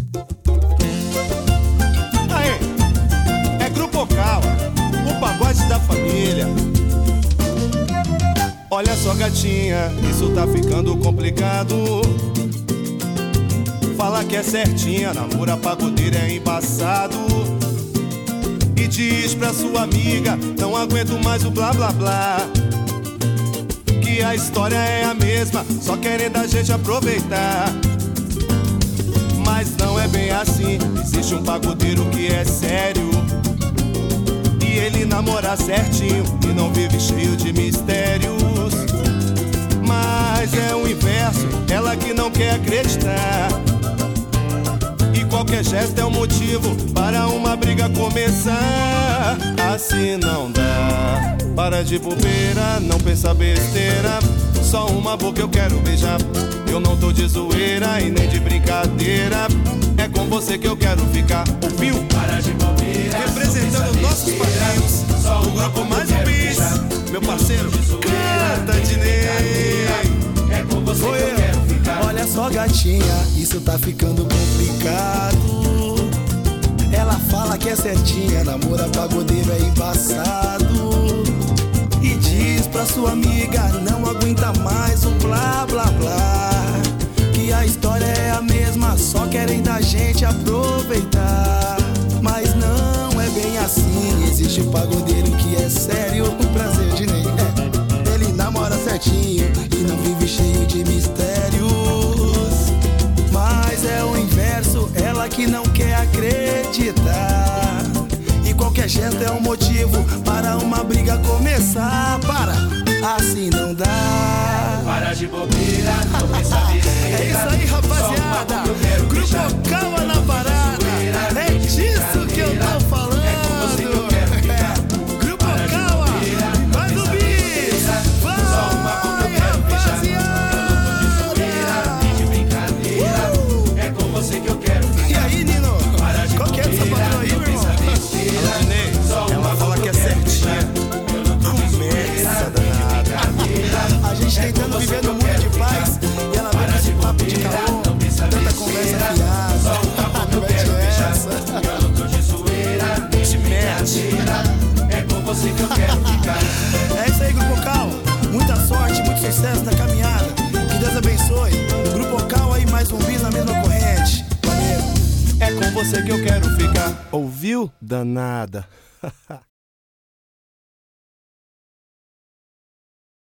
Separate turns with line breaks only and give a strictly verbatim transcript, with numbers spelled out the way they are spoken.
Aí, é Grupo Okawa, o pagode da família. Olha só, gatinha, isso tá ficando complicado. Fala que é certinha, namora pagodeira é embaçado. E diz pra sua amiga, não aguento mais o blá blá blá, que a história é a mesma, só querendo a gente aproveitar. Mas não é bem assim, existe um pagodeiro que é sério, e ele namora certinho e não vive cheio de mistérios. Mas é o inverso, ela que não quer acreditar, e qualquer gesto é um motivo para uma briga começar. Assim não dá, para de bobeira, não pensa besteira, só uma boca eu quero beijar. Eu não tô de zoeira e nem de brincadeira, é com você que eu quero ficar. Ouviu?
Para de bobeira,
representando nossos padrinhos, o grupo Mais Um Bis, meu parceiro Canta Dinei.
É com você que eu quero ficar.
Olha só, gatinha, isso tá ficando complicado. Ela fala que é certinha, namora pagodeiro é embaçado. E diz pra sua amiga, não aguenta mais o blá blá blá, que a história é a mesma, só querem da gente aproveitar. Mas não é bem assim, existe um pagodeiro que é sério. Um prazer, Dinei. É, ele namora certinho e não vive cheio de mistérios. Mas é o inverso, ela que não quer acreditar, e qualquer gesto é um motivo para uma briga começar. Para, assim não dá.
Para de bobeira, não pensa besteira.
É isso aí, rapaziada. Grupo Okawa na parada. É disso que eu tô falando. Grupo Okawa, Mais Um Bis. Vai, rapaziada.
De brincadeira, é com você que eu quero ficar.
E aí, Nino? Qual que é essa patrão aí, meu irmão?
Alô, Dinei, ela fala que é certinha. Começa danada.
A gente tentando viver num mundo de paz, e ela vem com esse papo de calor, tanta conversa fiada. Não mete essa.
Eu não tô de zoeira, nem de brincadeira, é com você que eu quero ficar.
É isso aí, Grupo Okawa. Muita sorte, muito sucesso na caminhada. Que Deus abençoe. Grupo Okawa aí, Mais Um Bis na mesma corrente. Valeu.
É com você que eu quero ficar. Ouviu, danada?